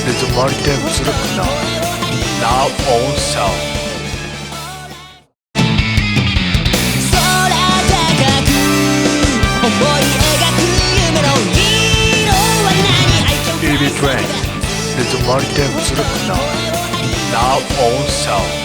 내 머리 때문에 부럽구나 나 온서 BB Brain 내 머리 때문에 부럽구나 나 온서